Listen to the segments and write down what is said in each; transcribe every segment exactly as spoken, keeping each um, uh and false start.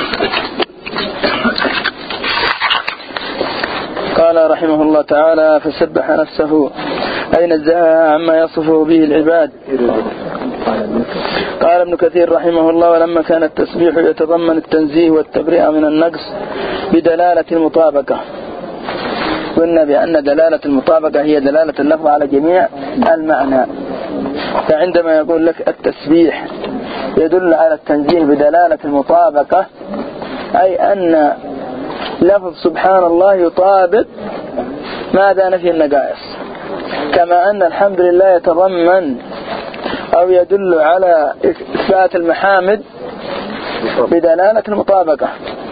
قال رحمه الله تعالى: فسبح نفسه أي نزهها عما يصفه به العباد. قال ابن كثير رحمه الله: ولما كان التسبيح يتضمن التنزيه والتبرئة من النقص بدلالة المطابقة. قلنا بأن دلالة المطابقة هي دلالة اللفظ على جميع المعنى. فعندما يقول لك التسبيح يدل على التنزيه بدلالة المطابقة، أي أن لفظ سبحان الله يطابق ماذا؟ نفي النقائص. كما أن الحمد لله يتضمن أو يدل على إثبات المحامد بدلالة المطابقة،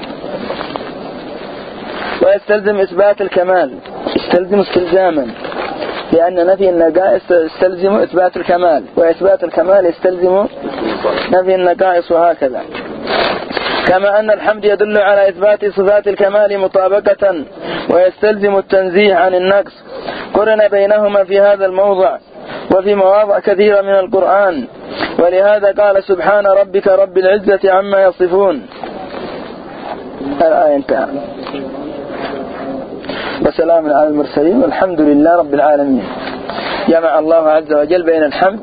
ويستلزم إثبات الكمال، يستلزم استلزاما، لأن نفي النقائص يستلزم إثبات الكمال، وإثبات الكمال يستلزم نفي النقائص، وهكذا. كما أن الحمد يدل على إثبات صفات الكمال مطابقة ويستلزم التنزيه عن النقص، قرن بينهما في هذا الموضع وفي مواضع كثيرة من القرآن. ولهذا قال: سبحان ربك رب العزة عما يصفون. الآية انتهى. وسلام على المرسلين والحمد لله رب العالمين. جمع الله عز وجل بين الحمد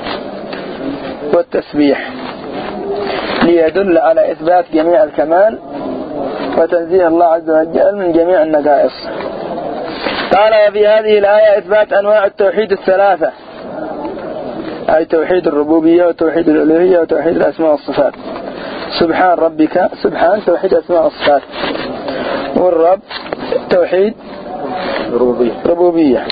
والتسبيح ليدل على إثبات جميع الكمال وتنزيه الله عز وجل من جميع النقائص. قال: وفي هذه الآية إثبات أنواع التوحيد الثلاثة، أي توحيد الربوبية وتوحيد الألوهية وتوحيد الأسماء والصفات. سبحان ربك، سبحان توحيد الأسماء والصفات، والرب توحيد ربوبية, ربوبية.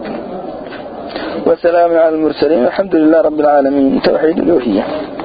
وسلام على المرسلين والحمد لله رب العالمين توحيد الألوهية.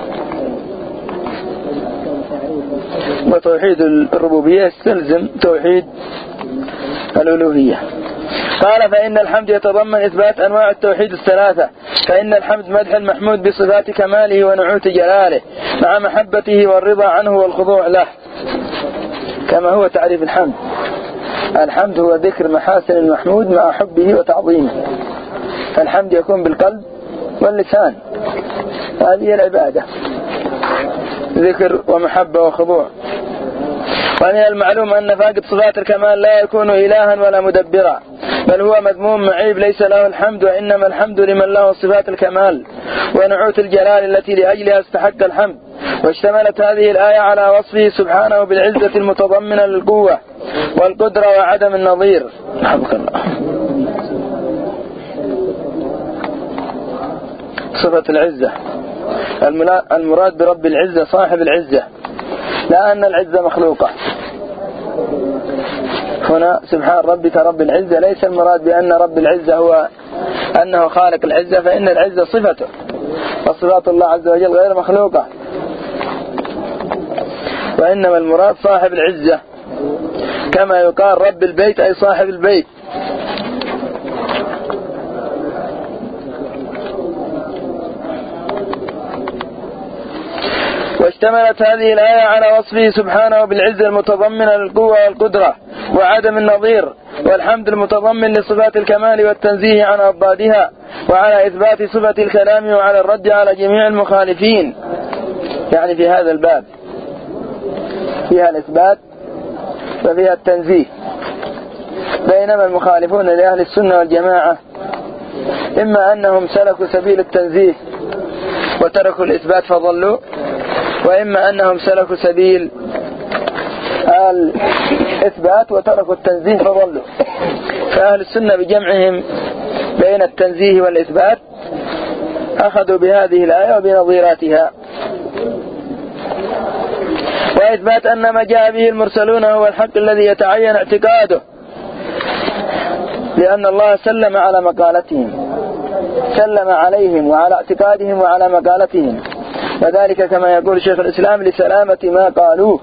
وتوحيد الربوبية يستلزم توحيد الألوهية. قال: فإن الحمد يتضمن إثبات أنواع التوحيد الثلاثة، فإن الحمد مدح المحمود بصفات كماله ونعوت جلاله مع محبته والرضا عنه والخضوع له، كما هو تعريف الحمد. الحمد هو ذكر محاسن المحمود مع حبه وتعظيمه. فالحمد يكون بالقلب واللسان، هذه العبادة، ذكر ومحبة وخضوع. ومن المعلوم أن فاقد صفات الكمال لا يكون إلها ولا مدبرا، بل هو مذموم معيب ليس له الحمد، وإنما الحمد لمن له صفات الكمال ونعوت الجلال التي لأجلها استحق الحمد. واشتملت هذه الآية على وصفه سبحانه بالعزة المتضمنة للقوة والقدرة وعدم النظير. حفظك الله. صفة العزة، المراد برب العزة صاحب العزة، لا أن العزة مخلوقة. هنا سبحان ربك رب العزة ليس المراد بأن رب العزة هو أنه خالق العزة، فإن العزة صفته، وصفات الله عز وجل غير مخلوقة، وإنما المراد صاحب العزة، كما يقال رب البيت أي صاحب البيت. واشتملت هذه الآية على وصفه سبحانه بالعزة المتضمنة للقوة والقدرة وعدم النظير، والحمد المتضمن لصفات الكمال والتنزيه عن أضدادها، وعلى إثبات صفة الكلام وعلى الرد على جميع المخالفين. يعني في هذا الباب فيها الإثبات وفيها التنزيه، بينما المخالفون لأهل السنة والجماعة إما أنهم سلكوا سبيل التنزيه وتركوا الإثبات فضلوا، وإما أنهم سلكوا سبيل الإثبات وتركوا التنزيه فضلوا. فأهل السنة بجمعهم بين التنزيه والإثبات أخذوا بهذه الآية وبنظيراتها. وإثبات أن ما جاء به المرسلون هو الحق الذي يتعين اعتقاده، لأن الله سلم على مقالتهم، سلم عليهم وعلى اعتقادهم وعلى مقالتهم، وذلك كما يقول شيخ الإسلام لسلامة ما قالوه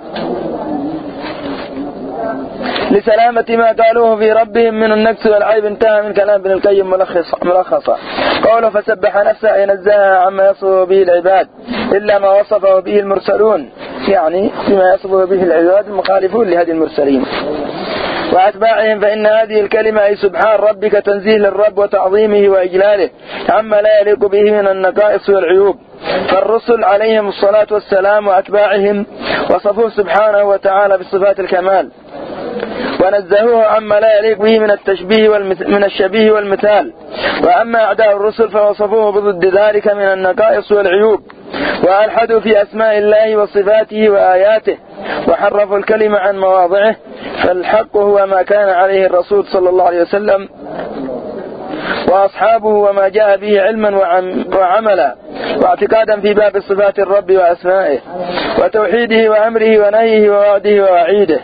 لسلامة ما قالوه في ربهم من النقص والعيب. انتهى من كلام ابن القيم ملخصا. قوله فسبح نفسه أي نزهها عما يصفه به العباد إلا ما وصفه به المرسلون، يعني بما يصفه به العباد المخالفون لهدي المرسلين. وأتباعهم، فإن هذه الكلمة أي سبحان ربك تنزيه للرب وتعظيمه وإجلاله عما لا يليق به من النقائص والعيوب. فالرسل عليهم الصلاة والسلام وأتباعهم وصفوه سبحانه وتعالى بصفات الكمال ونزهوه عما لا يليق به من التشبيه من الشبيه والمثال. وأما أعداء الرسل فوصفوه بضد ذلك من النقائص والعيوب، وألحدوا في أسماء الله وصفاته وآياته، وحرفوا الكلمة عن مواضعه. فالحق هو ما كان عليه الرسول صلى الله عليه وسلم وأصحابه وما جاء به علما وعملا واعتقادا في باب صفات الرب وأسمائه وتوحيده وأمره ونهيه ووعده ووعيده.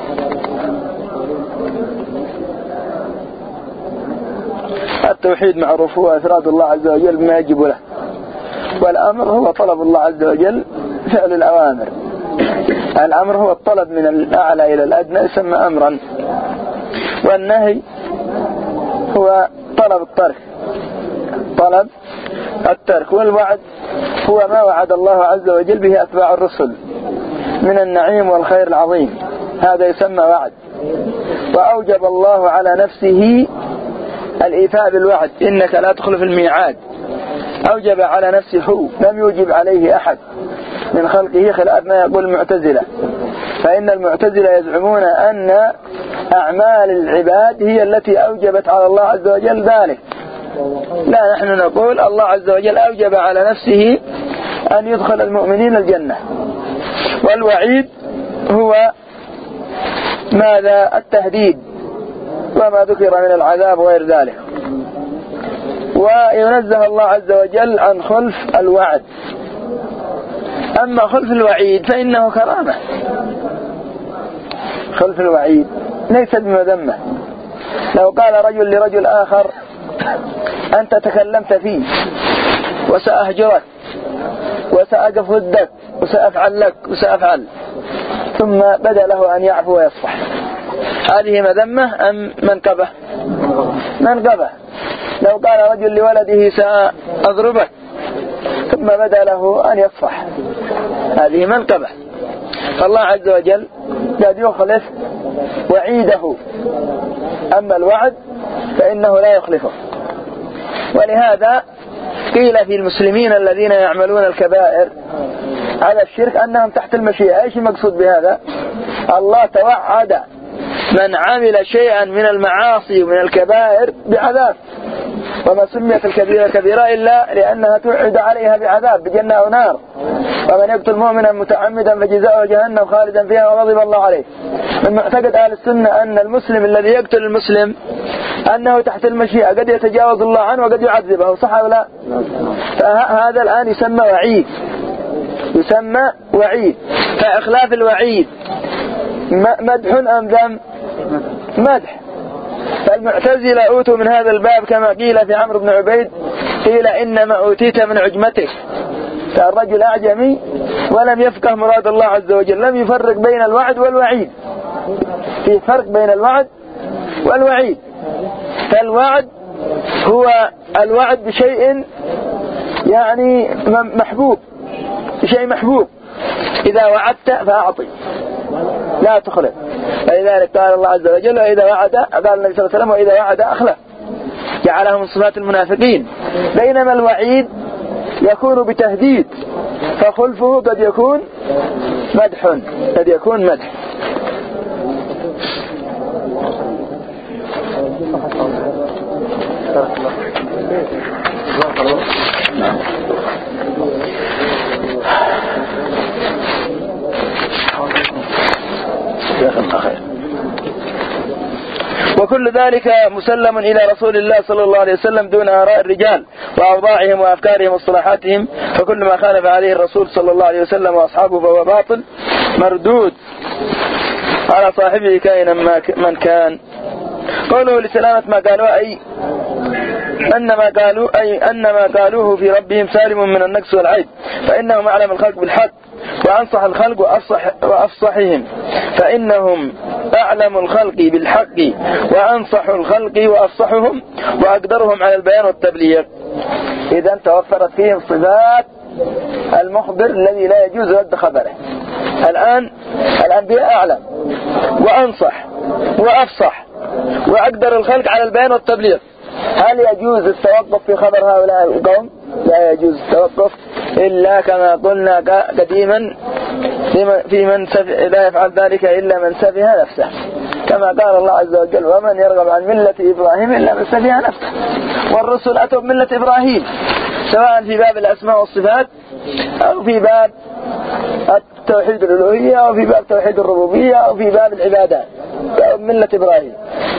التوحيد معروف هو إفراد الله عز وجل بما يجب له، والأمر هو طلب الله عز وجل فعل الأوامر. الأمر هو الطلب من الأعلى إلى الأدنى يسمى أمرا، والنهي هو طلب الترك طلب الترك والوعد هو ما وعد الله عز وجل به أتباع الرسل من النعيم والخير العظيم، هذا يسمى وعد. وأوجب الله على نفسه الإيفاء بالوعد، إنك لا تخلف الميعاد. أوجب على نفسه هو، لم يوجب عليه أحد من خلقه، خلاف ما يقول المعتزلة. فإن المعتزلة يزعمون أن أعمال العباد هي التي أوجبت على الله عز وجل ذلك. لا، نحن نقول الله عز وجل أوجب على نفسه أن يدخل المؤمنين الجنة، والوعيد هو ماذا؟ التهديد وما ذكر من العذاب وغير ذلك. وينزه الله عز وجل عن خلف الوعد. أما خلف الوعيد فإنه كرامة. خلف الوعيد ليس بمذمة. لو قال رجل لرجل آخر أنت تكلمت فيه وسأهجرك وسأقف ضدك وسأفعل لك وسأفعل، ثم بدا له أن يعفو ويصفح، هذه مذمة أم منقبة؟ منقبة. لو قال رجل لولده سأضربك ثم بدا له أن يصفح، هذه منقبة. فالله عز وجل قد يخلف وعيده، أما الوعد فإنه لا يخلفه. ولهذا قيل في المسلمين الذين يعملون الكبائر على الشرك أنهم تحت المشيئة. إيش المقصود بهذا؟ الله توعد من عمل شيئا من المعاصي ومن الكبائر بعذاب، وما سميت الكبيرة كبيرة إلا لأنها توعد عليها بعذاب بجنة أو نار. ومن يقتل مؤمنا متعمدا فجزاؤه جهنم خالدا فيها وغضب الله عليه. من معتقد أهل السنة أن المسلم الذي يقتل المسلم أنه تحت المشيئة، قد يتجاوز الله عنه وقد يعذبه، صح أو لا؟ فهذا الآن يسمى وعيد، يسمى وعيد. فإخلاف الوعيد مدح أم ذم؟ مدح. فالمعتزلة أوتوا من هذا الباب كما قيل في عمرو بن عبيد، قيل إنما أوتيت من عجمتك. فالرجل أعجمي ولم يفقه مراد الله عز وجل، لم يفرق بين الوعد والوعيد. في فرق بين الوعد والوعيد. فالوعد هو الوعد بشيء يعني محبوب، بشيء محبوب، إذا وعدت فأعطي لا تخلف. فلذلك قال الله عز وجل وإذا وعد، قال النبي صلى الله عليه وسلم وإذا وعد أخلف، جعله من صفات المنافقين. بينما الوعيد يكون بتهديد، فخلفه قد يكون مدح، قد يكون مدح. وكل ذلك مسلم إلى رسول الله صلى الله عليه وسلم دون آراء الرجال وأوضاعهم وأفكارهم واصطلاحاتهم. فكل ما خالف عليه الرسول صلى الله عليه وسلم وأصحابه فهو باطل مردود على صاحبه كائنا من كان. قوله لسلامة ما قالوا أي أن ما قالوا أي أن ما قالوه في ربهم سالم من النقص والعيب، فإنهم أعلم الخلق بالحق وأنصح الخلق وأفصح وأفصحهم، فإنهم أعلم الخلق بالحق وأنصح الخلق وأفصحهم وأقدرهم على البيان والتبليغ. إذن توفرت فيهم صفات المخبر الذي لا يجوز رد خبره. الآن الأنبياء أعلم وأنصح وأفصح وأقدر الخلق على البيان والتبليغ. هل يجوز التوقف في خبر هؤلاء القوم؟ لا يجوز التوقف إلا كما قلنا قديما في من لا يفعل ذلك إلا من سفه نفسه، كما قال الله عز وجل ومن يرغب عن ملة إبراهيم إلا من سفه نفسه. والرسل أتوا بملة إبراهيم سواء في باب الأسماء والصفات أو في باب التوحيد الألوهية أو في باب توحيد الربوبية أو في باب العبادات، ملة إبراهيم.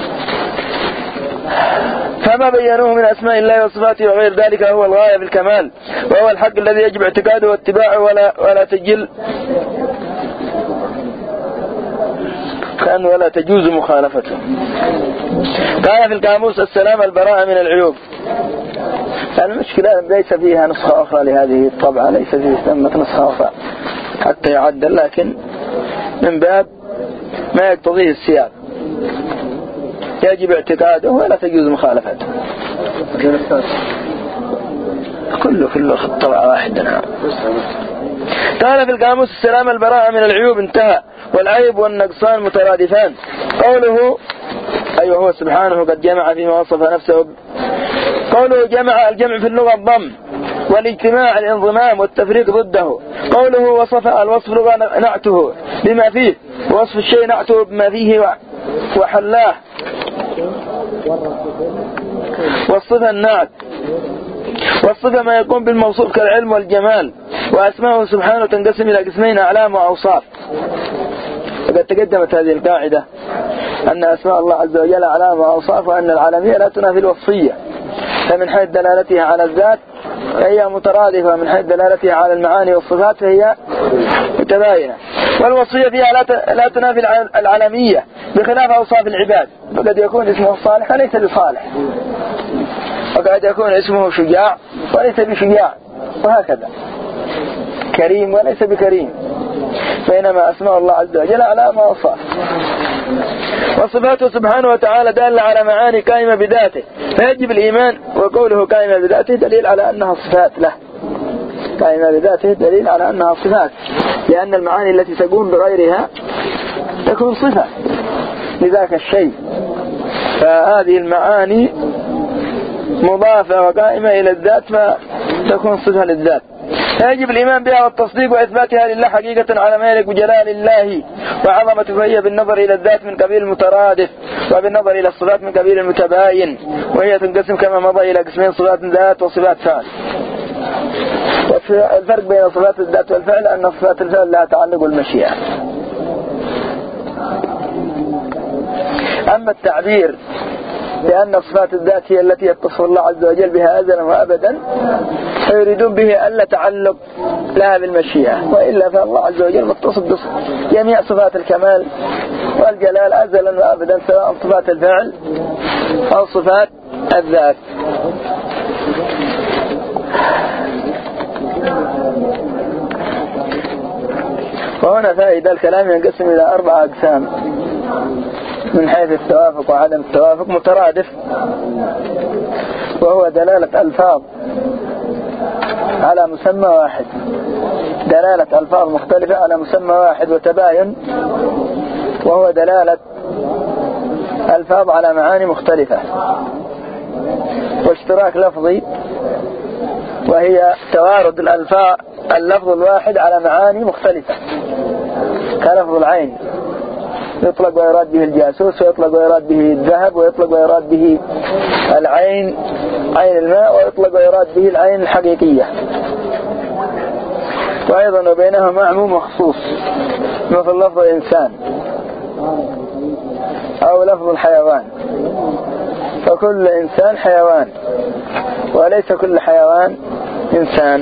فما بينوه من أسماء الله وصفاته وغير ذلك هو الغاية في الكمال، وهو الحق الذي يجب اعتقاده واتباعه ولا ولا تجل كان ولا تجوز مخالفته. قال في القاموس السلام البراءة من العيوب. المشكلة ليس فيها نسخة أخرى لهذه الطبعة، ليس فيه ثمة نسخة أخرى حتى يعدل، لكن من باب ما يقتضيه السياق يجب اعتقاده ولا تجوز مخالفته. كله كله طبعة واحدة. قال في القاموس السلام البراءة من العيوب انتهى، والعيب والنقصان مترادفان. قوله أيوه هو سبحانه قد جمع فيما وصف نفسه. قوله جمع الجمع في اللغة الضم، والاجتماع الانضمام والتفريق ضده. قوله وصف الوصف لغة نعته بما فيه، ووصف الشيء نعته بما فيه وحلاه، والصفة النعت. والصفة ما يقوم بالموصوف كالعلم والجمال. وأسماءه سبحانه تنقسم إلى قسمين أعلام وأوصاف. وقد تقدمت هذه القاعدة أن أسماء الله عز وجل أعلام وأوصاف، وأن العالمية لا تنافي الوصفية، فمن حيث دلالتها على الذات فهي مترادفة، ومن حيث دلالتها على المعاني والصفات فهي متباينة. والوصفية فيها لا تنافي العالمية بخلاف أوصاف العباد، فقد يكون اسمه صالح وليس بصالح، وقد يكون اسمه شجاع وليس بشجاع، وهكذا كريم وليس بكريم، بينما أسماء الله عز وجل على ما وصف. وصفاته سبحانه وتعالى دالة على معاني قائمة بذاته، فيجب الإيمان. وقوله قائمة بذاته دليل على أنها صفات له، قائمة بذاته دليل على أنها صفات، لأن المعاني التي تقوم بغيرها تكون صفة لذاك الشيء، فهذه المعاني مضافة وقائمة إلى الذات فتكون صفة للذات، فيجب الإيمان بها والتصديق وإثباتها لله حقيقة على ما يليق بجلال الله وعظمته، فهي بالنظر إلى الذات من قبيل المترادف، وبالنظر إلى الصفات من قبيل المتباين، وهي تنقسم كما مضى إلى قسمين: صفات ذات وصفات فعل. والفرق بين صفات الذات والفعل أن صفات الفعل لها تعلق بالمشيئة. أما التعبير لأن صفات الذات هي التي يتصف الله عز وجل بها أزلا وأبدا، فيريدون به ألا تعلق لها بالمشيئة، وإلا فالله عز وجل متصف بجميع صفات الكمال والجلال أزلا وأبدا، سواء صفات الفعل أو صفات الذات. وهنا فائدة الكلام ينقسم إلى أربع أقسام من حيث التوافق وعدم التوافق: مترادف، وهو دلالة ألفاظ على مسمى واحد، دلالة ألفاظ مختلفة على مسمى واحد. وتباين، وهو دلالة ألفاظ على معاني مختلفة. واشتراك لفظي، وهي توارد الألفاظ اللفظ الواحد على معاني مختلفة، كلفظ العين يطلق ويراد به الجاسوس، ويطلق ويراد به الذهب، ويطلق ويراد به العين عين الماء، ويطلق ويراد به العين الحقيقية. وأيضا وبينهما عموم وخصوص، مثل لفظ الإنسان أو لفظ الحيوان، فكل إنسان حيوان وليس كل حيوان إنسان.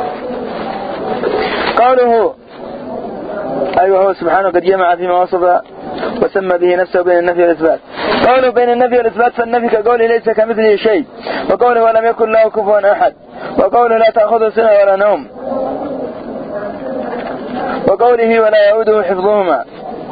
قوله أيوه هو سبحانه قد جمع فيما وصف وسمى به نفسه بين النفي والإثبات. قوله بين النفي والإثبات، فالنفي كقوله ليس كمثله شيء، وقوله ولم يكن له كفوا أحد، وقوله لا تأخذه سنة ولا نوم، وقوله ولا يعوده حفظهما.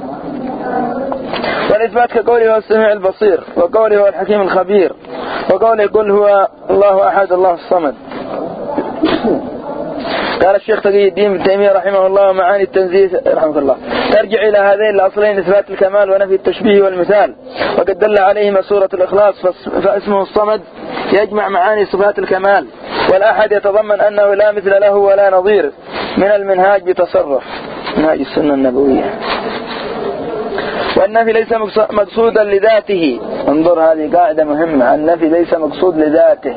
والإثبات كقوله هو السميع البصير، وقوله هو الحكيم الخبير، وقوله قل هو الله أحد الله الصمد. قال الشيخ تقي الدين ابن تيمية رحمه الله معاني التنزيه رحمه الله ترجع إلى هذين الأصلين إثبات الكمال ونفي التشبيه والمثال، وقد دل عليهما سورة الإخلاص، فاسمه الصمد يجمع معاني صفات الكمال، والأحد يتضمن أنه لا مثل له ولا نظير من المنهاج بتصرف منهاج السنة النبوية. والنفي ليس مقصودا لذاته، انظر هذه قاعدة مهمة، النفي ليس مقصود لذاته،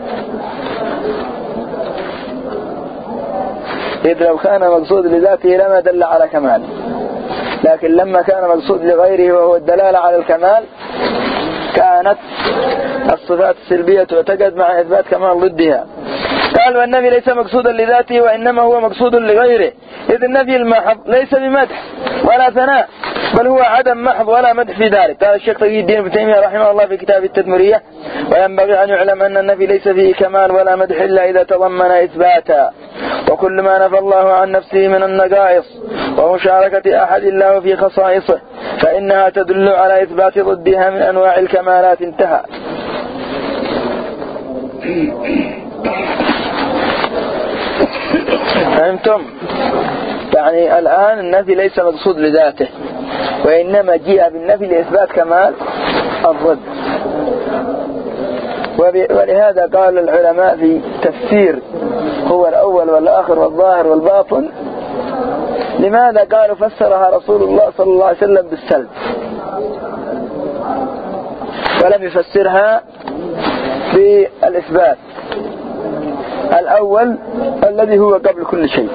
إذ لو كان مقصود لذاته لما دل على كمال، لكن لما كان مقصود لغيره وهو الدلالة على الكمال كانت الصفات السلبية تعتقد مع إثبات كمال ضدها. قال والنفي ليس مقصودا لذاته وإنما هو مقصود لغيره، إذ النفي المحض ليس بمدح ولا ثناء، بل هو عدم محض ولا مدح في ذلك. قال الشيخ تقي الدين ابن تيمية رحمه الله في كتاب التدمرية: وينبغي أن يعلم أن النفي ليس فيه كمال ولا مدح إلا إذا تضمن إثباتا، وكل ما نفى الله عن نفسه من النقائص ومشاركة أحد الله في خصائصه فإنها تدل على إثبات ضدها من أنواع الكمالات. انتهى. فهمتم؟ يعني الآن النفي ليس مقصود لذاته، وإنما جاء بالنفي لإثبات كمال الضد. ولهذا قال العلماء في تفسير هو الأول والآخر والظاهر والباطن، لماذا قالوا فسرها رسول الله صلى الله عليه وسلم بالسلب ولم يفسرها بالإثبات؟ الأول الذي هو قبل كل شيء،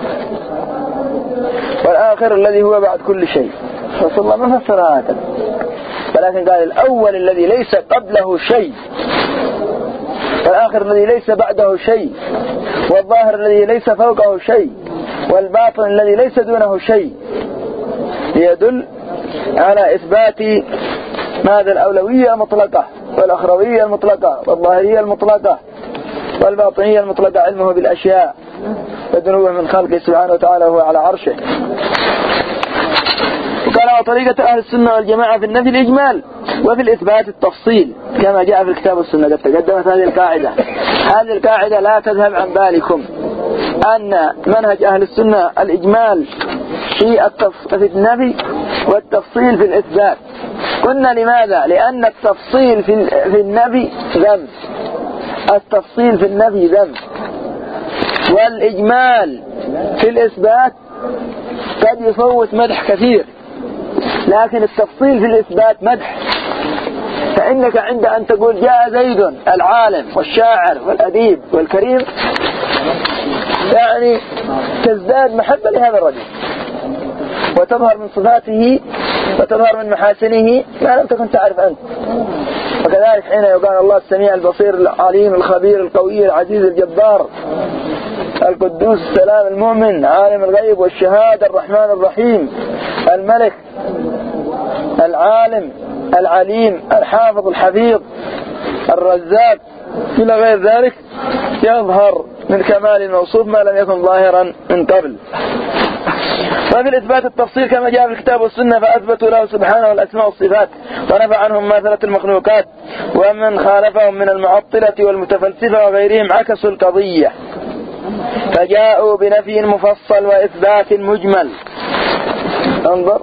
والآخر الذي هو بعد كل شيء. رسول الله ما فسرها هكذا، ولكن قال الأول الذي ليس قبله شيء، والآخر الذي ليس بعده شيء، والظاهر الذي ليس فوقه شيء، والباطن الذي ليس دونه شيء، ليدل على إثبات ماذا؟ الأولوية المطلقة والأخروية المطلقة والظاهرية المطلقة والباطنية المطلقة، علمه بالأشياء ودنوه من خلقه سبحانه وتعالى وهو على عرشه. وقال طريقة أهل السنة والجماعة في النفي الإجمال، وفي الإثبات التفصيل كما جاء في الكتاب والسنة. قد تقدمت هذه القاعدة، هذه القاعدة لا تذهب عن بالكم، أن منهج أهل السنة الإجمال في, التف... في النفي والتفصيل في الإثبات. قلنا لماذا؟ لأن التفصيل في, في النفي ذنب، التفصيل في النفي ذنب، والإجمال في الإثبات قد يفوت مدح كثير، لكن التفصيل في الإثبات مدح. فإنك عند أن تقول جاء زيد العالم والشاعر والأديب والكريم، يعني تزداد محبة لهذا الرجل وتظهر من صفاته وتظهر من محاسنه ما لم تكن تعرف أنت. وكذلك حين يقال الله السميع البصير العليم الخبير القوي العزيز الجبار القدوس السلام المؤمن عالم الغيب والشهادة الرحمن الرحيم الملك العالم العليم الحافظ الحفيظ الرزاق إلى غير ذلك، يظهر من كمال الموصوف ما لم يكن ظاهرا من قبل. وفي الإثبات التفصيل كما جاء في الكتاب والسنة، فأثبتوا له سبحانه الأسماء والصفات ونفى عنهم ماثلة المخلوقات، ومن خالفهم من المعطلة والمتفلسفة وغيرهم عكسوا القضية فجاءوا بنفي مفصل وإثبات مجمل. انظر،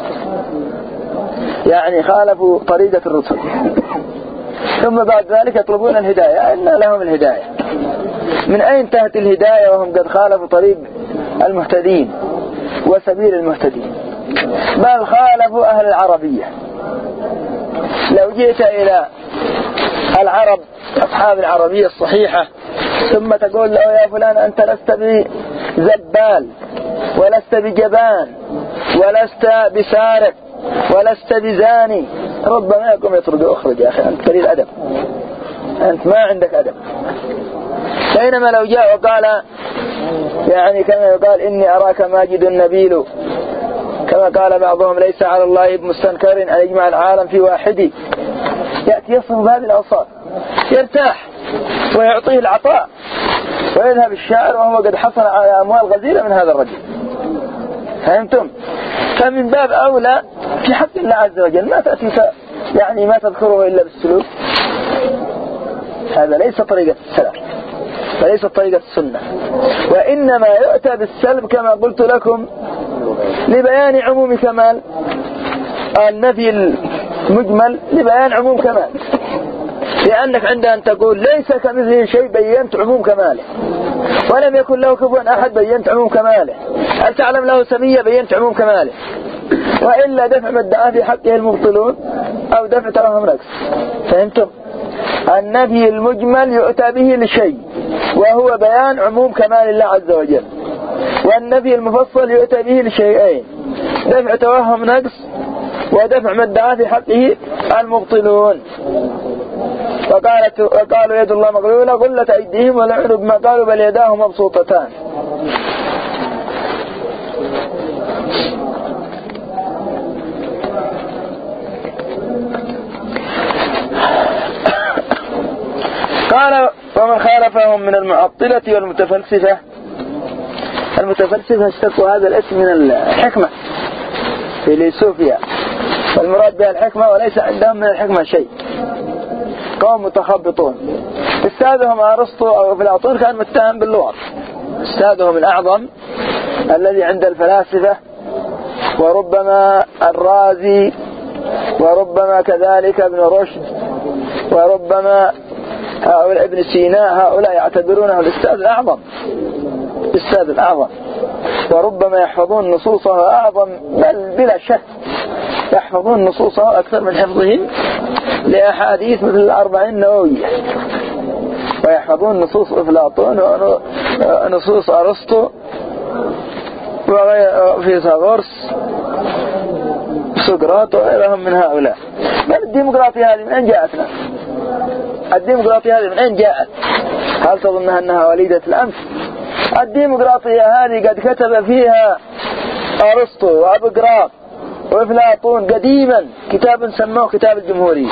يعني خالفوا طريقة الرسل، ثم بعد ذلك يطلبون الهداية، أن لهم الهداية. من أين تأتي الهداية وهم قد خالفوا طريق المهتدين وسبيل المهتدين؟ بل خالفوا أهل العربية. لو جئت إلى العرب أصحاب العربية الصحيحة ثم تقول له يا فلان أنت لست بزبال ولست بجبان ولست بسارق ولست بزاني، ربما يقوم يطرد أخرج يا أخي أنت قليل أدب، أنت ما عندك أدب. بينما لو جاء وقال يعني كما يقال إني أراك ماجد نبيل، كما قال بعضهم ليس على الله بمستنكر أن يجمع العالم في واحد، يأتي يصف بهذه الأوصاف يرتاح ويعطيه العطاء، ويذهب الشاعر وهو قد حصل على أموال غزيرة من هذا الرجل. فهمتم؟ فمن باب أولى في حق الله عز وجل ما تأتي يعني ما تذكره إلا بالسلوك، هذا ليس طريقة السلام. فليست طريقة السنة، وإنما يؤتى بالسلب كما قلت لكم لبيان عموم كمال النفي المجمل، لبيان عموم كمال، لأنك عند أن تقول ليس كمثله شيء بينت عموم كماله، ولم يكن له كفوا أحد بينت عموم كماله، هل تعلم له سمية بينت عموم كماله، وإلا دفع ما ادعى في حقه المبطلون أو دفع توهم نقص. فهمتم؟ النفي المجمل يؤتى به لشيء وهو بيان عموم كمال الله عز وجل، والنفي المفصل يؤتى به لشيئين: دفع توهم نقص ودفع ما ادعى في حقه المبطلون. وقالت وقالوا يد الله مغلولة غلت أيديهم ولعنوا بما قالوا بل يداه مبسوطتان. قال ومن خالفهم من المعطلة والمتفلسفة. المتفلسفة اشتقوا هذا الاسم من الحكمة فيلسوفيا، والمراد بها الحكمة وليس عندهم من الحكمة شيء، قوم متخبطون. استاذهم أرسطو أو أفلاطون كان متهم باللغة، استاذهم الأعظم الذي عند الفلاسفة، وربما الرازي، وربما كذلك ابن رشد، وربما هؤلاء ابن سينا، هؤلاء يعتبرونه الأستاذ الأعظم، الأستاذ الأعظم، وربما يحفظون نصوصه أعظم، بل بلا شك يحفظون نصوصه أكثر من حفظهم لأحاديث مثل الأربعين النووية، ويحفظون نصوص أفلاطون ونصوص أرسطو وفيثاغورس سقراط وغيرهم من هؤلاء. بل الديمقراطية هذه من أين جاءتنا؟ الديمقراطية هذه من أين جاءت؟ هل تظنها أنها وليدة الأمس؟ الديمقراطية هذه قد كتب فيها أرسطو وأبقراط وأفلاطون قديما كتابا سموه كتاب الجمهورية،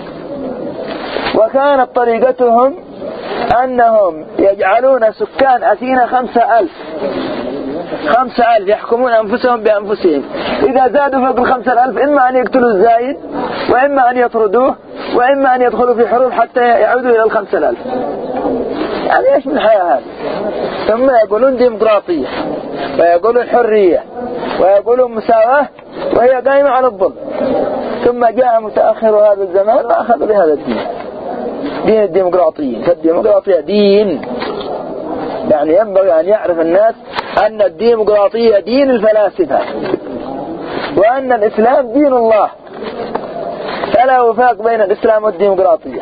وكانت طريقتهم أنهم يجعلون سكان أثينا خمسة ألف خمسة ألف يحكمون أنفسهم بأنفسهم، إذا زادوا فوق الخمسة ألف إما أن يقتلوا الزايد، وإما أن يطردوه، وإما أن يدخلوا في حروب حتى يعودوا إلى الخمسة ألف. يعني إيش من الحياة هذه؟ ثم يقولون ديمقراطية، ويقولون حرية، ويقولون مساواة، وهي قائمة على الظلم. ثم جاء متأخر هذا الزمان وأخذ بهذا الدين، دين الديمقراطيين. فالديمقراطية دين، يعني ينبغي أن يعرف الناس أن الديمقراطية دين الفلاسفة، وأن الإسلام دين الله، فلا وفاق بين الإسلام والديمقراطية.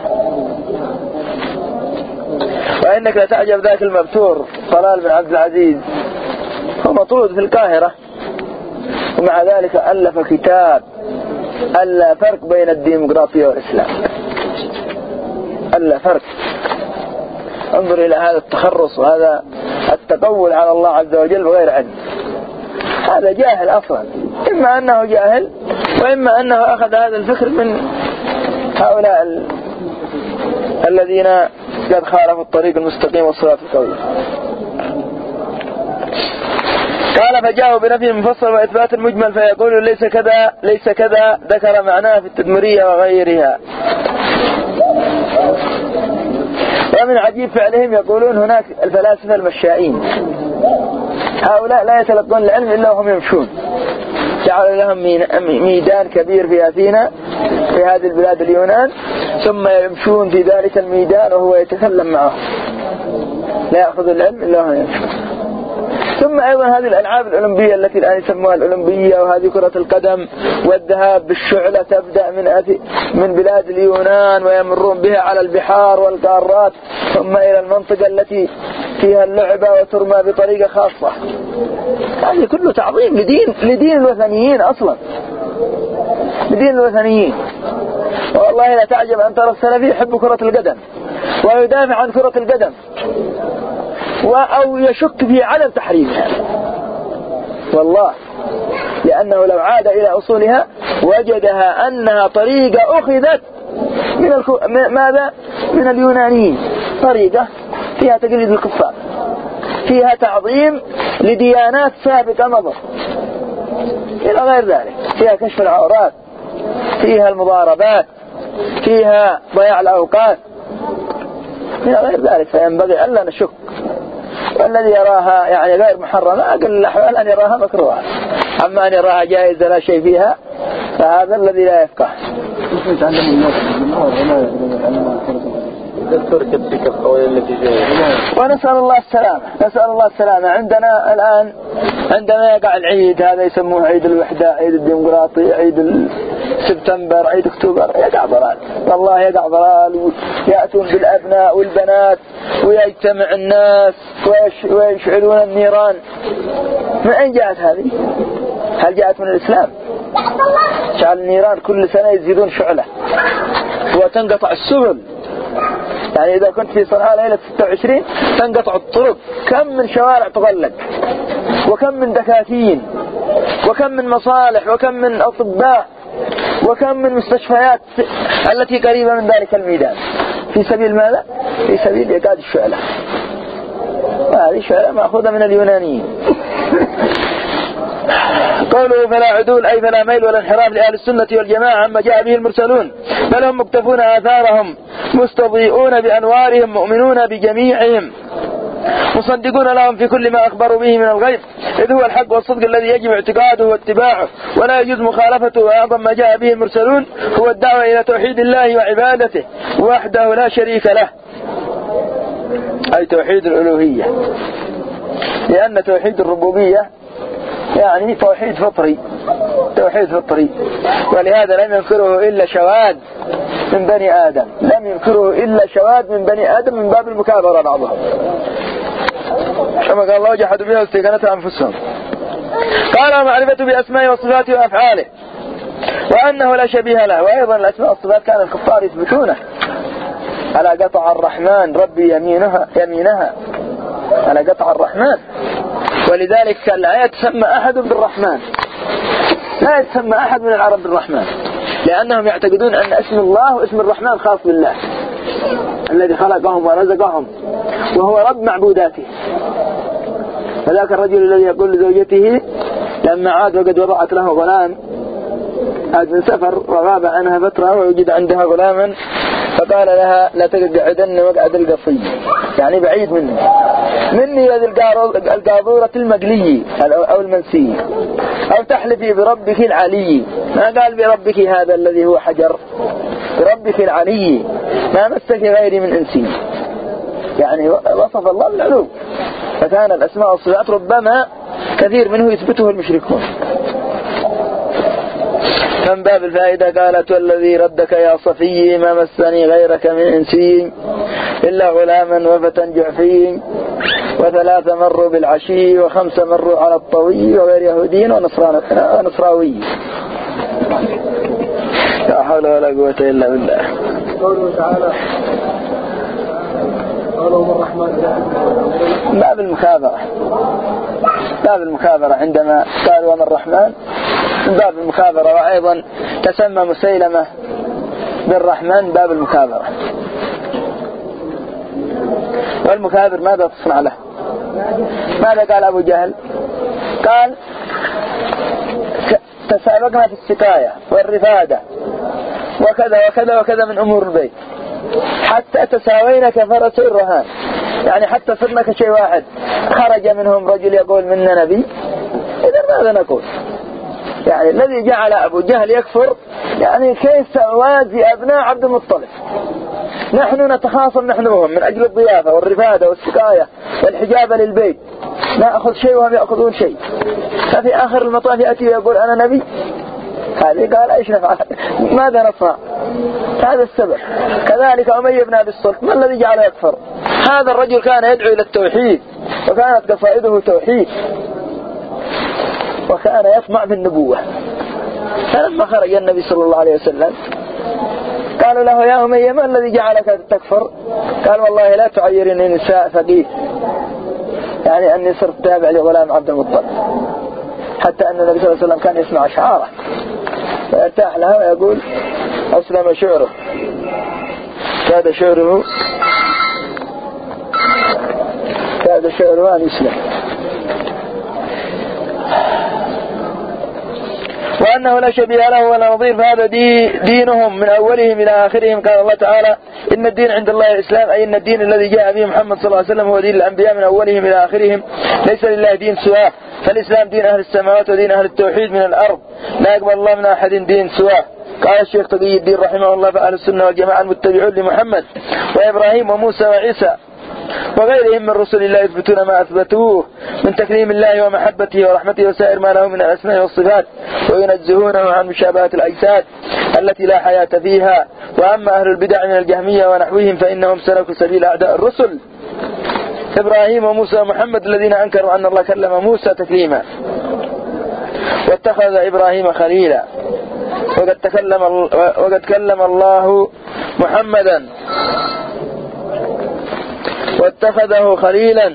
وإنك لتعجب ذاك المبتور طلال بن عبد العزيز، هو مطرود في القاهرة، ومع ذلك ألف كتاب ألا فرق بين الديمقراطية والإسلام، ألا فرق. انظر إلى هذا التخرص وهذا التقول على الله عز وجل بغير علم. هذا جاهل أصلا، إما أنه جاهل، وإما أنه أخذ هذا الفكر من هؤلاء ال... الذين قد خالفوا الطريق المستقيم والصراط القويم. قال فجاءوا بنفي مفصل وإثبات المجمل، فيقول ليس كذا ليس كذا، ذكر معناه في التدمرية وغيرها. ومن عجيب فعلهم يقولون هناك الفلاسفة المشائين، هؤلاء لا يتلقون العلم إلا وهم يمشون، جعلوا لهم ميدان كبير في أثينا في هذه البلاد اليونان، ثم يمشون في ذلك الميدان وهو يتكلم معه، لا يأخذ العلم إلا وهم يمشون. ثم أيضا هذه الألعاب الأولمبية التي الآن يسموها الأولمبية، وهذه كرة القدم والذهاب بالشعلة، تبدأ من أثي من بلاد اليونان ويمرون بها على البحار والقارات ثم إلى المنطقة التي فيها اللعبة وترمى بطريقة خاصة. هذه كله تعظيم لدين لدين الوثنيين أصلا، لدين الوثنيين. والله لا تعجب أن ترى السلفي يحب كرة القدم ويدافع عن كرة القدم أو يشك في عدم تحريمها، والله، لأنه لو عاد إلى أصولها وجدها أنها طريقة أخذت من الكو... ماذا؟ من اليونانيين، طريقة فيها تقليد الكفار، فيها تعظيم لديانات سابقة مضت إلى غير ذلك، فيها كشف العورات، فيها المضاربات، فيها ضياع الأوقات، من غير ذلك فينبغي ألا نشك. والذي يراها يعني غير محرمة أقل الأحوال أن يراها مكروهة، أما أن يراها جائزة لا شيء فيها فهذا الذي لا يفقه. ونسأل الله السلامة، نسأل الله السلامة. عندنا الآن عندما يقع العيد هذا يسموه عيد الوحدة، عيد الديمقراطية، عيد سبتمبر، عيد أكتوبر، يقع ضلال، والله يقع ضلال. يأتون بالأبناء والبنات ويجتمع الناس ويشعلون النيران. من أين جاءت هذه؟ هل جاءت من الإسلام؟ شعل النيران كل سنة يزيدون شعلة وتنقطع السبل. يعني إذا كنت في صنعاء ليلة ستة وعشرين تنقطع الطرق، كم من شوارع تغلق، وكم من دكاكين، وكم من مصالح، وكم من أطباء، وكم من مستشفيات التي قريبة من ذلك الميدان. في سبيل ماذا؟ في سبيل إيقاد الشعلة. وهذه الشعلة مأخوذة من اليونانيين. قوله فلا عدول أي فلا ميل ولا انحراف لأهل السنة والجماعة عما جاء به المرسلون، بل هم مكتفون آثارهم مستضيئون بأنوارهم مؤمنون بجميعهم مصدقون لهم في كل ما أخبروا به من الغيب، إذ هو الحق والصدق الذي يجب اعتقاده واتباعه ولا يجوز مخالفته. وأعظم ما جاء به المرسلون هو الدعوة إلى توحيد الله وعبادته وحده لا شريك له، أي توحيد الألوهية، لأن توحيد الربوبية يعني توحيد فطري، توحيد فطري. ولهذا لم ينكره إلا شواذ من بني آدم، لم ينكره إلا شواذ من بني آدم من باب المكابرة بعضهم، كما قال الله جحدوا بها واستيقنتها أنفسهم. قال معرفة بأسماء وصفاته وأفعاله وأنه لا شبيه له. وأيضا الأسماء والصفات كان الكفار يثبتونه، على قطع الرحمن ربي يمينها يمينها على قطع الرحمن. ولذلك لا يتسمى أحد بالرحمن، لا يتسمى أحد من العرب بالرحمن، لأنهم يعتقدون أن اسم الله واسم الرحمن خاص بالله الذي خلقهم ورزقهم وهو رب معبوداته. فذاك الرجل الذي يقول لزوجته لما عاد وقد وضعت له غلام، عاد من سفر وغاب عنها فترة ووجد عندها غلاما، فقال لها لا تقعدن مقعد القصي، يعني بعيد مني مني هذه القاذورة المقلي أو المنسي، أو تحلفي بربك العلي. ما قال بربك هذا الذي هو حجر، بربك العلي ما مسك غيري من إنسي، يعني وصف الله بالعلو. فكان الأسماء والصفات ربما كثير منه يثبته المشركون. من باب الفائدة قالت والذي ردك يا صفي ما مسني غيرك من إنسي إلا غلاما وفتى جعفي وثلاثة مروا بالعشي وخمسة مروا على الطوي وغير يهودين ونصراوي. لا حول ولا قوة إلا بالله. قوله تعالى قالوا الرحمن باب المخابرة، باب المخابرة عندما قالوا وما الرحمن باب المخابرة. وأيضا تسمى مسيلمة بالرحمن باب المخابرة. والمخابر ماذا تصنع له؟ ماذا قال أبو جهل؟ قال تسابقنا في السقاية والرفادة وكذا وكذا وكذا من أمور البيت حتى تساوينا كفرس الرهان، يعني حتى صرنا كشيء واحد. خرج منهم رجل يقول منا نبي، إذا ماذا نقول؟ يعني الذي جعل أبو جهل يكفر يعني كيف سوازي أبناء عبد المطلب. نحن نتخاصم نحن وهم من أجل الضيافة والرفادة والسقاية والحجابة للبيت، نأخذ شيء وهم يأخذون شيء، ففي آخر المطاف يأتي ويقول أنا نبي. هذه قال إيش نفعل؟ ماذا نصنع؟ هذا السبب. كذلك أمية بن أبي الصلت ما الذي جعله يكفر؟ هذا الرجل كان يدعو إلى التوحيد وكانت قصائده توحيد وكان يطمع في النبوة. فلما خرج النبي صلى الله عليه وسلم قالوا له يا أمية ما الذي جعلك تكفر؟ قال والله لا تعيرني نساء فقيه، يعني أني صرت تابع لغلام عبد المطلب، حتى أن النبي صلى الله عليه وسلم كان يسمع أشعاره فيرتاح لها ويقول أسلم شعره، كاد شعره كاد شعره أن يسلم. وأنه لا شبيه له ولا نظير، فهذا دي دينهم من أولهم إلى آخرهم. قال الله تعالى إن الدين عند الله الإسلام، أي إن الدين الذي جاء به محمد صلى الله عليه وسلم هو دين الأنبياء من أولهم إلى آخرهم، ليس لله دين سواه. فالإسلام دين أهل السماوات ودين أهل التوحيد من الأرض، لا يقبل الله من أحد دين سواه. قال الشيخ تقي الدين رحمه الله فأهل السنة والجماعة المتبعون لمحمد وإبراهيم وموسى وعيسى وغيرهم من رسل الله يثبتون ما أثبتوه من تكريم الله ومحبته ورحمته وسائر ما له من الأسماء والصفات، وينزهونه عن مشابهة الأجساد التي لا حياة فيها. وأما أهل البدع من الجهمية ونحوهم فإنهم سلكوا سبيل أعداء الرسل إبراهيم وموسى ومحمد الذين أنكروا أن الله كلم موسى تكليما واتخذ إبراهيم خليلا، وقد تكلم وقد كلم الله محمدا واتخذه خليلا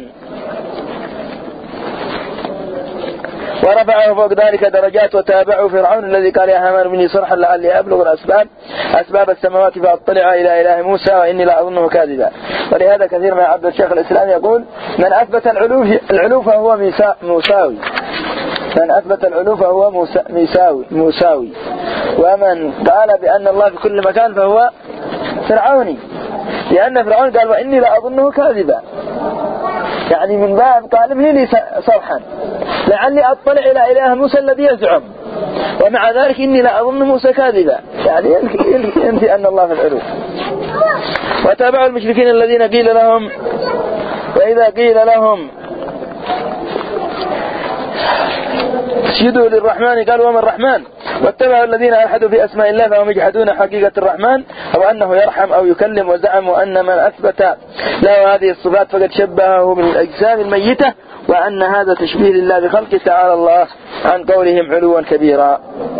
ورفعه فوق ذلك درجات، وتابعه فرعون الذي قال يا هامان ابني صرحا لعلي أبلغ الأسباب أسباب السماوات فأطلع إلى إله موسى وإني لا أظنه كاذبا. ولهذا كثير ما عبد الشيخ الإسلام يقول من أثبت العلو فهو موساوي، من أثبت العلو فهو موساوي موساوي ومن قال بأن الله في كل مكان فهو فرعوني، لأن فرعون قال وإني لا أظنه كاذبا، يعني من باب قال ابني لي صرحا لعلي أطلع إلى إله موسى الذي يزعم، ومع ذلك إني لا أظن موسى كاذبا، يعني ينفي أن الله في العلو. وتابعوا المشركين الذين قيل لهم وإذا قيل لهم اسجدوا للرحمن قالوا وما الرحمن، واتبعوا الذين ألحدوا في أسماء الله فهم يجحدون حقيقة الرحمن أو أنه يرحم أو يكلم، وزعموا أن من أثبت له هذه الصفات فقد شبهه بالأجسام الميتة، وأن هذا تشبيه لله بخلقه تعالى الله عن قولهم علوا كبيرا.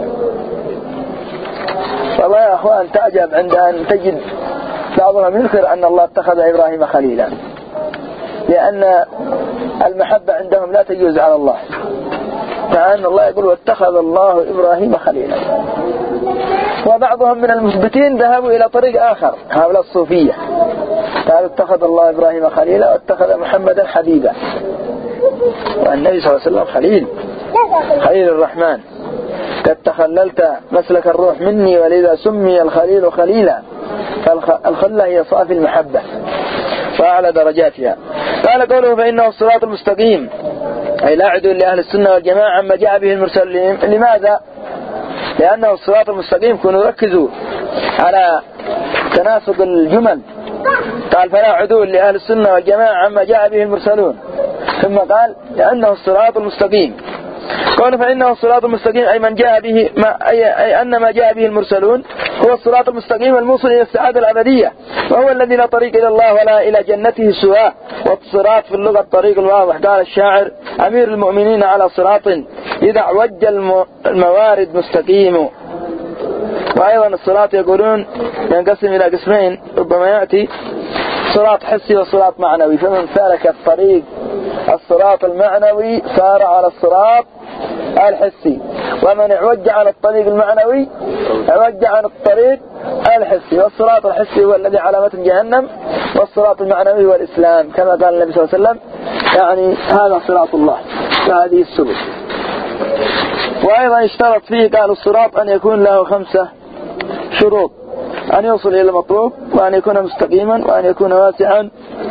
والله يا أخوان تعجب عند أن تجد بعضهم يذكر أن الله اتخذ إبراهيم خليلا، لأن المحبة عندهم لا تجوز على الله، مع أن الله يقول واتخذ الله إبراهيم خليلا. وبعضهم من المثبتين ذهبوا إلى طريق آخر، هؤلاء الصوفية قالوا اتخذ الله إبراهيم خليلا واتخذ محمدا حبيبا، والنبي صلى الله عليه وسلم خليل خليل الرحمن، قد تخللت مسلك الروح مني ولذا سمي الخليل خليلا. فالخلة هي صافي المحبة وأعلى درجاتها. قال قوله فإنه الصراط المستقيم، أي لا عدول لأهل السنة والجماعة عما جاء به المرسلين. لماذا؟ لأنه الصراط المستقيم. كونوا ركزوا على تناسق الجمل. قال فلا عدول لأهل السنة والجماعة عما جاء به المرسلون، ثم قال لأنه الصراط المستقيم. قال فإنه الصراط المستقيم أي من جاء به ما أي, أي أن ما جاء به المرسلون هو الصراط المستقيم الموصل إلى السعادة الأبدية، وهو الذي لا طريق إلى الله ولا إلى جنته سواه. والصراط في اللغة الطريق الواضح. قال الشاعر أمير المؤمنين على صراط إذا عوج الموارد مستقيم. وأيضا الصراط يقولون ينقسم إلى قسمين ربما يأتي صراط حسي وصراط معنوي، فمن سلك الطريق الصراط المعنوي سار على الصراط الحسي، ومن اعوج على الطريق المعنوي اعوج عن الطريق الحسي. والصراط الحسي هو الذي علامة جهنم، والصراط المعنوي هو الإسلام، كما قال النبي صلى الله عليه وسلم يعني هذا صراط الله وهذه السبل. وأيضا اشترط فيه قال الصراط أن يكون له خمسة شروط: أن يوصل إلى المطلوب، وأن يكون مستقيما، وأن يكون واسعا.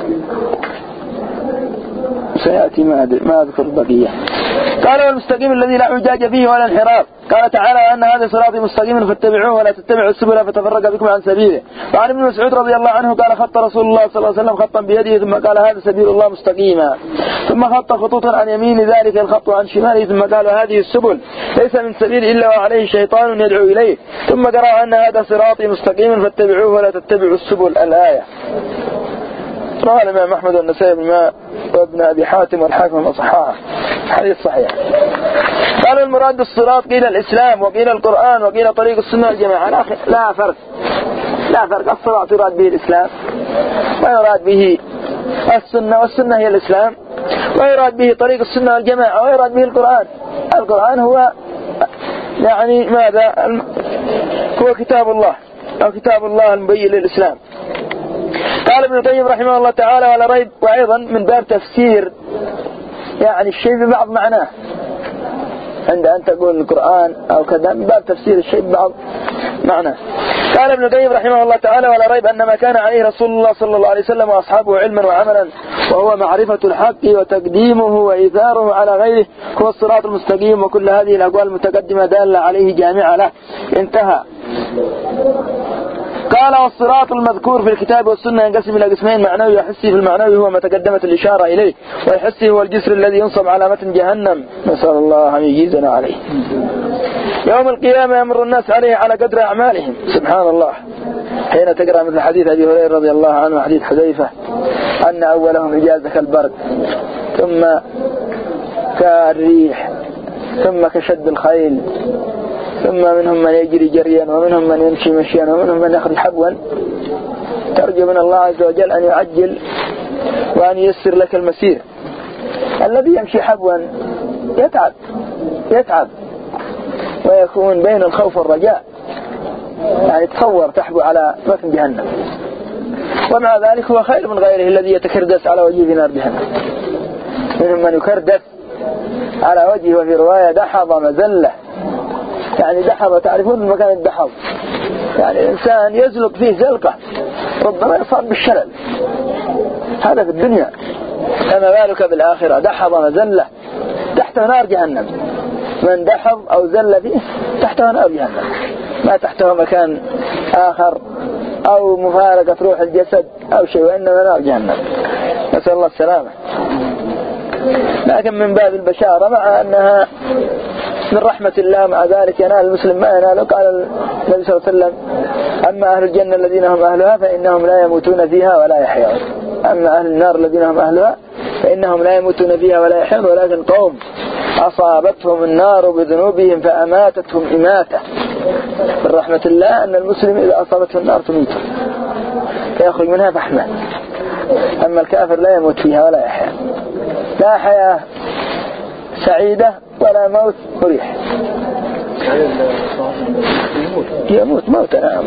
سيأتي ما أذكر البقية. قال والمستقيم الذي لا اعوجاج فيه ولا انحراف. قال تعالى أن هذا صراطي مستقيما فاتبعوه ولا تتبعوا السبل فتفرق بكم عن سبيله. وعن ابن مسعود رضي الله عنه قال خط رسول الله صلى الله عليه وسلم خطا بيده ثم قال هذا سبيل الله مستقيما، ثم خط خطوطا عن يمين ذلك الخط وعن شماله ثم قال هذه السبل ليس من سبيل إلا وعليه شيطان يدعو إليه، ثم قرأ أن هذا صراطي مستقيما فاتبعوه ولا تتبعوا السبل الآية. رواه الإمام أحمد والنسائي وابن أبي حاتم والحاكم وصححه، حديث صحيح. قال المراد بالصراط قيل الإسلام وقيل القرآن وقيل طريق السنة والجماعة. لا فرق لا فرق الصراط يراد به الإسلام ويراد به السنة، والسنة هي الإسلام، ويراد به طريق السنة والجماعة، ويراد به القرآن. القرآن هو يعني ماذا؟ هو كتاب الله أو كتاب الله المبين للإسلام. قال ابن القيم رحمه الله تعالى ولا ريب، وأيضا من باب تفسير يعني الشيء ببعض معناه، عند أن تقول القرآن أو كذا من باب تفسير الشيء بعض معنى. قال ابن القيم رحمه الله تعالى: ولا ريب أن ما كان عليه رسول الله صلى الله عليه وسلم وأصحابه علما وعملا وهو معرفة الحق وتقديمه وإيثاره على غيره هو الصراط المستقيم، وكل هذه الأقوال المتقدمة دالة عليه جامعة له. انتهى. قال: والصراط المذكور في الكتاب والسنة ينقسم إلى قسمين: معنوي وحسي. في المعنوي هو ما تقدمت الإشارة إليه، والحسي هو الجسر الذي ينصب على متن جهنم، نسأل الله أن يجيزنا عليه. يوم القيامة يمر الناس عليه على قدر أعمالهم. سبحان الله. حين تقرأ مثل حديث أبي هريرة رضي الله عنه وحديث حذيفة أن أولهم إجازة كالبرد، ثم كالريح، ثم كشد الخيل، ثم منهم من يجري جريا، ومنهم من يمشي مشيا، ومنهم من يأخذ حبوا. ترجو من الله عز وجل أن يعجل وأن ييسر لك المسير. الذي يمشي حبوا يتعب يتعب ويكون بين الخوف والرجاء، يعني تصور تحبو على متن جهنم، ومع ذلك هو خير من غيره الذي يتكردس على وجهه في نار جهنم. منهم من يكردس على وجهه، وفي رواية دحض مزلة، يعني دحض، تعرفون المكان الدحض، يعني الإنسان يزلق فيه زلقة ربما يصاب بالشلل، هذا في الدنيا، فما بالك بالآخرة. دحض مزلة تحت نار جهنم، من دحض أو زل فيه تحته نار جهنم، ما تحته مكان آخر أو مفارقة روح الجسد أو شيء، وإنما نار جهنم، نسأل الله السلامة. لكن من باب البشارة، مع أنها من رحمة الله، مع ذلك ينال المسلم ما يناله. قال النبي صلى الله عليه وسلم: أما أهل الجنة الذين هم أهلها فإنهم لا يموتون فيها ولا يحيون، أما أهل النار الذين هم أهلها فإنهم لا يموتون فيها ولا يحيون، ولكن قوم أصابتهم النار بذنوبهم فأماتتهم إماتة. من رحمة الله أن المسلم إذا أصابته النار تميته فيخرج منها فحمة، أما الكافر لا يموت فيها ولا يحيا، لا حياة سعيدة ولا موت مريح، يموت موت. نعم.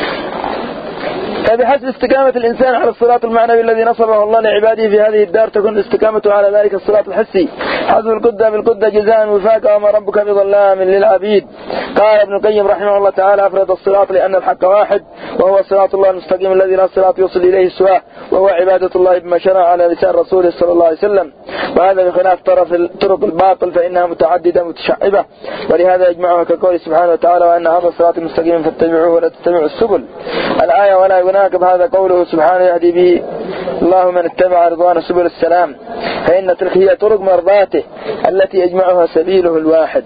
فبحسب استقامة الإنسان على الصراط المعنوي الذي نصبه الله لعباده في هذه الدار تكون استقامته على ذلك الصراط الحسي. حذف القدة بالقدة جزاء وفاقا، وما ربك بظلام للعبيد. قال ابن القيم رحمه الله تعالى: أفرد الصراط لأن الحق واحد، وهو صراط الله المستقيم الذي لا صراط يوصل إليه سواه، وهو عبادة الله بما شرع على لسان رسوله صلى الله عليه وسلم. وهذا بخلاف طرف طرق الباطل فإنها متعددة متشعبة، ولهذا يجمعها كقوله سبحانه وتعالى: وأن هذا الصراط المستقيم فاتبعوه ولا تتبعوا السبل. الآية: ولا يناقض هذا قوله سبحانه: يهدي به الله من اتبع رضوان سبل السلام، فإن تلك هي طرق مرضاته التي يجمعها سبيله الواحد.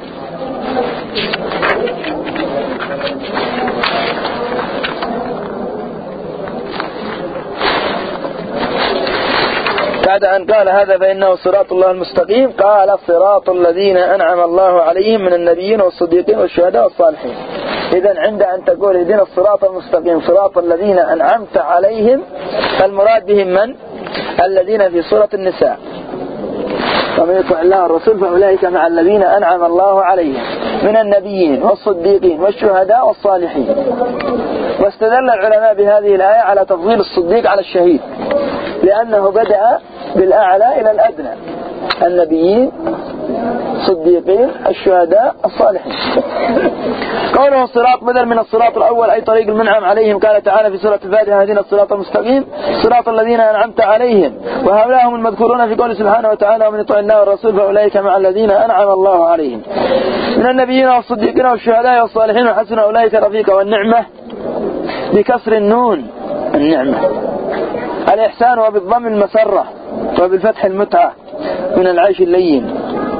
بعد أن قال هذا فإنه صراط الله المستقيم، قال: صراط الذين أنعم الله عليهم من النبيين والصديقين والشهداء والصالحين. إذن عند أن تقول اهدنا الصراط المستقيم صراط الذين أنعمت عليهم، فالمراد بهم من؟ الذين في سورة النساء: ومن يطع الله الرسول فأولئك مع الذين أنعم الله عليهم من النبيين والصديقين والشهداء والصالحين. واستدل العلماء بهذه الآية على تفضيل الصديق على الشهيد، لأنه بدأ بالأعلى إلى الأدنى: النبيين، صديقين، الشهداء، الصالحين. قوله الصراط بدل من الصراط الأول أي طريق المنعم عليهم. قال تعالى في سورة الفاتحة: هدنا الصراط المستقيم صراط الذين أنعمت عليهم، وهؤلاء هم المذكورون في قوله سبحانه وتعالى: ومن يطع الله والرسول فأولئك مع الذين أنعم الله عليهم من النبيين والصديقين والشهداء والصالحين وحسن أولئك رفيقا. والنعمة بكسر النون، النعمة الإحسان، وبالضم المسرة، وبالفتح المتعة من العيش اللين.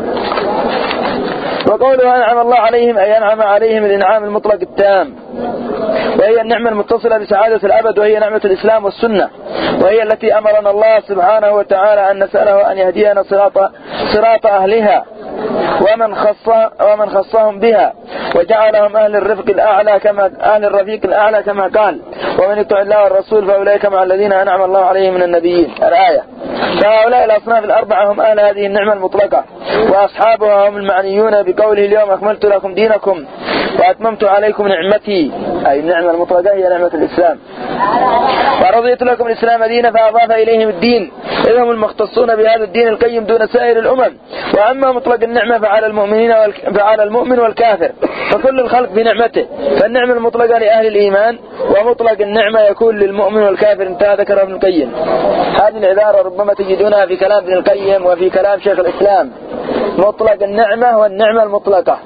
وقوله أنعم الله عليهم أي أنعم عليهم الإنعام المطلق التام، وهي النعمة المتصلة بسعادة الأبد، وهي نعمة الإسلام والسنة، وهي التي أمرنا الله سبحانه وتعالى أن نسأله أن يهدينا صراط صراط أهلها ومن خص ومن خصهم بها، وجعلهم أهل الرفق الأعلى كما أهل الرفيق الأعلى كما قال: ومن يطع الله والرسول فأولئك مع الذين أنعم الله عليهم من النبيين. الآية. فهؤلاء الأصناف الأربعة هم أهل هذه النعمة المطلقة، وأصحابها هم المعنيون بقوله: اليوم أكملت لكم دينكم وأتممت عليكم نعمتي، أي النعمة المطلقة هي نعمة الإسلام، ورضيت لكم الإسلام دينا، فأضاف إليهم الدين، إذ هم المختصون بهذا الدين القيم دون سائر الأمم. وأما مطلق النعمة فعلى المؤمنين والك... فعلى المؤمن والكافر، فكل الخلق بنعمته، فالنعمة المطلقة لأهل الإيمان، ومطلق النعمة يكون للمؤمن والكافر. انتهى ذكر ابن القيم. هذه العبارة ربما تجدونها في كلام ابن القيم وفي كلام شيخ الإسلام. مطلق النعمة والنعمة المطلقة،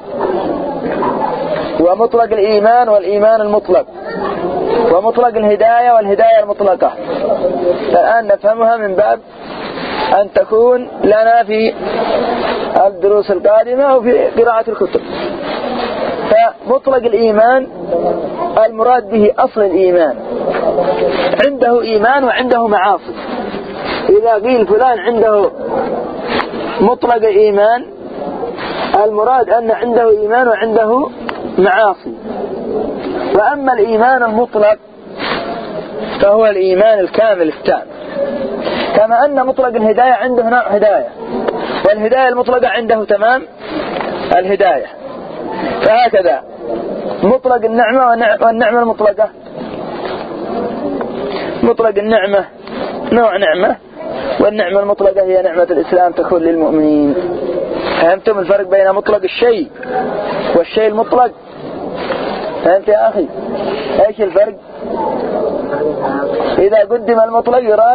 ومطلق الإيمان والإيمان المطلق، ومطلق الهداية والهداية المطلقة. الآن نفهمها من باب أن تكون لنا في الدروس القادمة أو في قراءة الكتب. فمطلق الإيمان المراد به أصل الإيمان، عنده إيمان وعنده معاصي. إذا قيل فلان عنده مطلق الإيمان، المراد أن عنده إيمان وعنده معاصي. وأما الإيمان المطلق فهو الإيمان الكامل التام، كما أن مطلق الهداية عنده نوع هداية، والهداية المطلقة عنده تمام الهداية. فهكذا مطلق النعمة والنعمة المطلقة. مطلق النعمة نوع نعمة، والنعمة المطلقة هي نعمة الإسلام تكون للمؤمنين. فهمتم الفرق بين مطلق الشيء والشيء المطلق؟ فهمت يا أخي؟ إيش الفرق؟ إذا قدم المطلق يراد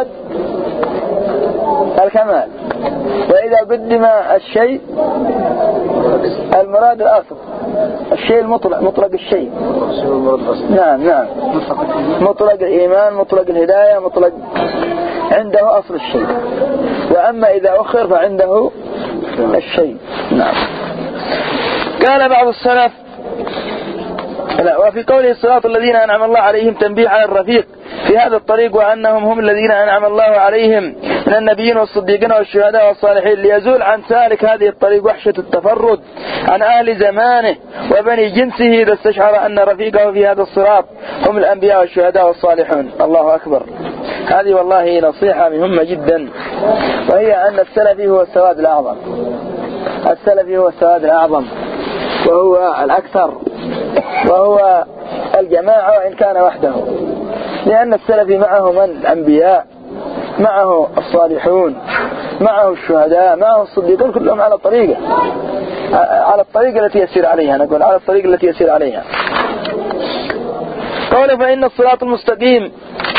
الكمال، وإذا قدم الشيء المراد الأصل. الشيء المطلق مطلق الشيء، نعم نعم، مطلق الإيمان، مطلق الهداية، مطلق عنده أصل الشيء. وأما إذا أخر فعنده الشيء. نعم. قال بعض السلف لا، وفي قوله الصراط الذين أنعم الله عليهم تنبيه على الرفيق في هذا الطريق، وأنهم هم الذين أنعم الله عليهم من النبيين والصديقين والشهداء والصالحين، ليزول عن سالك هذه الطريق وحشة التفرد عن أهل زمانه وبني جنسه، إذا استشعر أن رفيقه في هذا الصراط هم الأنبياء والشهداء والصالحون. الله أكبر. هذه والله نصيحة مهمة جدا، وهي أن السلفي هو السواد الأعظم. السلفي هو السواد الأعظم، وهو الأكثر، وهو الجماعة وإن كان وحده، لأن السلفي معه من؟ الأنبياء، معه الصالحون، معه الشهداء، معه الصديقين، كلهم على الطريقة على الطريقة التي يسير عليها. نقول على الطريقة التي يسير عليها. قال فإن الصراط المستقيم.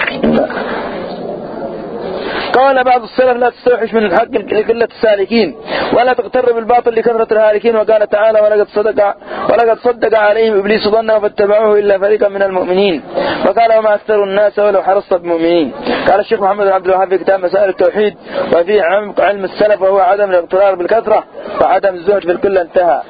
قال بعض السلف لا تستوحش من الحق لقلة السالكين، ولا تغتر بالباطل لكثرة الهالكين. وقال تعالى ولقد صدق ولقد صدق عليهم إبليس ظنه فاتبعوه إلا فريقا من المؤمنين. وقال وما أكثر الناس ولو حرصت بمؤمنين. قال الشيخ محمد بن عبد الوهاب في كتاب مسائل التوحيد وفي عمق علم السلف، وهو عدم الاغترار بالكثرة وعدم الزهد في الكل. انتهى.